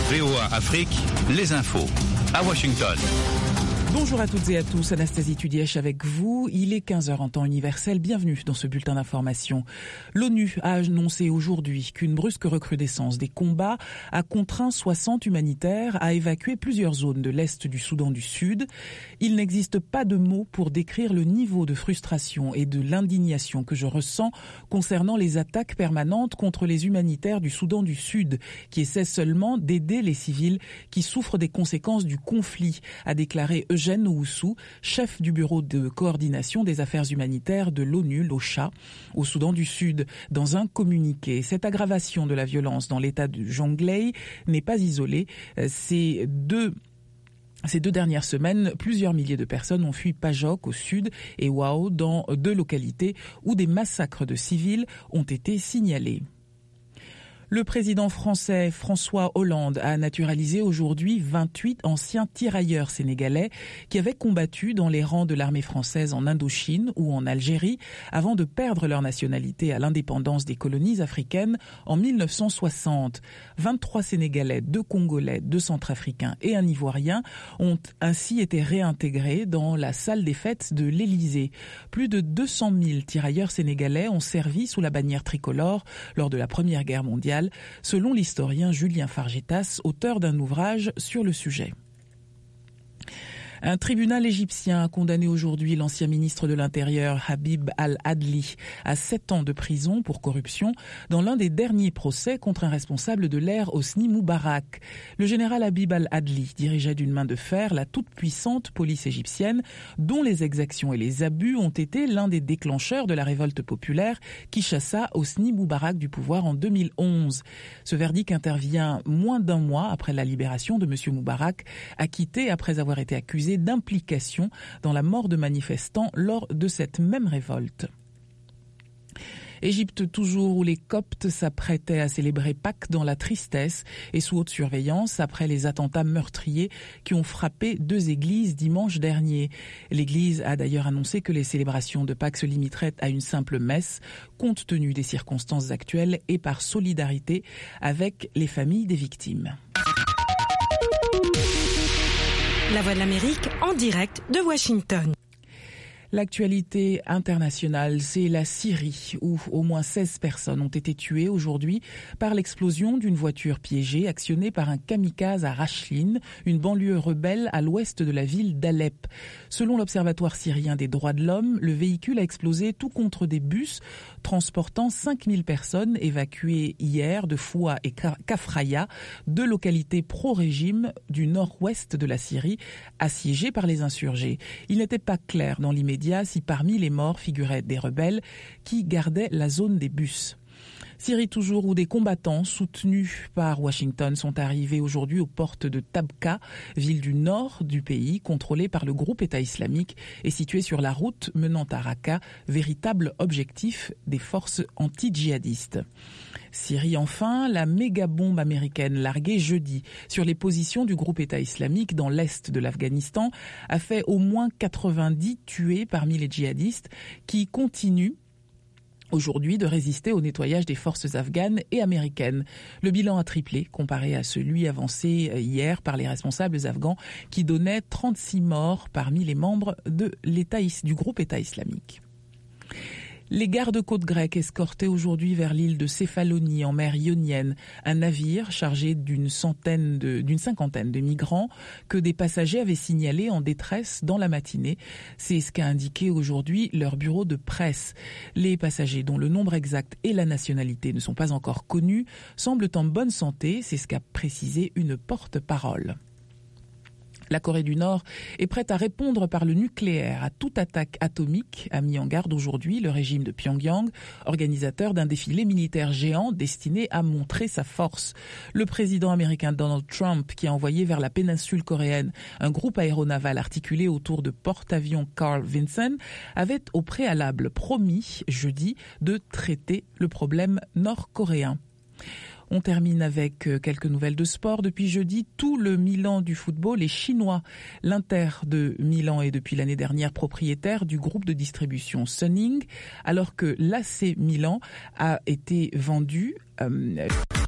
VOA Afrique, les infos à Washington. Bonjour à toutes et à tous, Anastasie Tudièche avec vous. Il est 15h en temps universel. Bienvenue dans ce bulletin d'information. L'ONU a annoncé aujourd'hui qu'une brusque recrudescence des combats a contraint 60 humanitaires à évacuer plusieurs zones de l'est du Soudan du Sud. Il n'existe pas de mots pour décrire le niveau de frustration et de l'indignation que je ressens concernant les attaques permanentes contre les humanitaires du Soudan du Sud, qui essaient seulement d'aider les civils qui souffrent des conséquences du conflit, a déclaré Eugène Owusu, chef du bureau de coordination des affaires humanitaires de l'ONU, l'OCHA, au Soudan du Sud, dans un communiqué. Cette aggravation de la violence dans l'état de Jonglei n'est pas isolée. Ces deux dernières semaines, plusieurs milliers de personnes ont fui Pajok au sud et Wao dans deux localités où des massacres de civils ont été signalés. Le président français François Hollande a naturalisé aujourd'hui 28 anciens tirailleurs sénégalais qui avaient combattu dans les rangs de l'armée française en Indochine ou en Algérie avant de perdre leur nationalité à l'indépendance des colonies africaines en 1960. 23 Sénégalais, 2 Congolais, 2 Centrafricains et un Ivoirien ont ainsi été réintégrés dans la salle des fêtes de l'Élysée. Plus de 200 000 tirailleurs sénégalais ont servi sous la bannière tricolore lors de la Première Guerre mondiale, selon l'historien Julien Fargetas, auteur d'un ouvrage sur le sujet. Un tribunal égyptien a condamné aujourd'hui l'ancien ministre de l'Intérieur Habib al-Adli à 7 ans de prison pour corruption dans l'un des derniers procès contre un responsable de l'ère Hosni Moubarak. Le général Habib al-Adli dirigeait d'une main de fer la toute-puissante police égyptienne dont les exactions et les abus ont été l'un des déclencheurs de la révolte populaire qui chassa Hosni Moubarak du pouvoir en 2011. Ce verdict intervient moins d'un mois après la libération de M. Moubarak, acquitté après avoir été accusé d'implication dans la mort de manifestants lors de cette même révolte. Égypte toujours, où les Coptes s'apprêtaient à célébrer Pâques dans la tristesse et sous haute surveillance après les attentats meurtriers qui ont frappé 2 églises dimanche dernier. L'église a d'ailleurs annoncé que les célébrations de Pâques se limiteraient à une simple messe, compte tenu des circonstances actuelles et par solidarité avec les familles des victimes. La Voix de l'Amérique en direct de Washington. L'actualité internationale, c'est la Syrie, où au moins 16 personnes ont été tuées aujourd'hui par l'explosion d'une voiture piégée actionnée par un kamikaze à Rachlin, une banlieue rebelle à l'ouest de la ville d'Alep. Selon l'Observatoire syrien des droits de l'homme, le véhicule a explosé tout contre des bus transportant 5000 personnes évacuées hier de Foua et Kafraya, 2 localités pro-régime du nord-ouest de la Syrie, assiégées par les insurgés. Il n'était pas clair dans l'immédiat si parmi les morts figuraient des rebelles qui gardaient la zone des bus. Syrie toujours, où des combattants soutenus par Washington sont arrivés aujourd'hui aux portes de Tabqa, ville du nord du pays, contrôlée par le groupe État islamique et située sur la route menant à Raqqa, véritable objectif des forces anti-djihadistes. Syrie enfin, la méga-bombe américaine larguée jeudi sur les positions du groupe État islamique dans l'est de l'Afghanistan a fait au moins 90 tués parmi les djihadistes qui continuent aujourd'hui de résister au nettoyage des forces afghanes et américaines. Le bilan a triplé comparé à celui avancé hier par les responsables afghans qui donnaient 36 morts parmi les membres de du groupe État islamique. Les gardes-côtes grecs escortaient aujourd'hui vers l'île de Céphalonie en mer Ionienne un navire chargé d'une cinquantaine de migrants que des passagers avaient signalés en détresse dans la matinée. C'est ce qu'a indiqué aujourd'hui leur bureau de presse. Les passagers, dont le nombre exact et la nationalité ne sont pas encore connus, semblent en bonne santé, c'est ce qu'a précisé une porte-parole. La Corée du Nord est prête à répondre par le nucléaire à toute attaque atomique, a mis en garde aujourd'hui le régime de Pyongyang, organisateur d'un défilé militaire géant destiné à montrer sa force. Le président américain Donald Trump, qui a envoyé vers la péninsule coréenne un groupe aéronaval articulé autour de porte-avions Carl Vinson, avait au préalable promis jeudi de traiter le problème nord-coréen. On termine avec quelques nouvelles de sport. Depuis jeudi, tout le Milan du football est chinois. L'Inter de Milan est depuis l'année dernière propriétaire du groupe de distribution Suning, alors que l'AC Milan a été vendu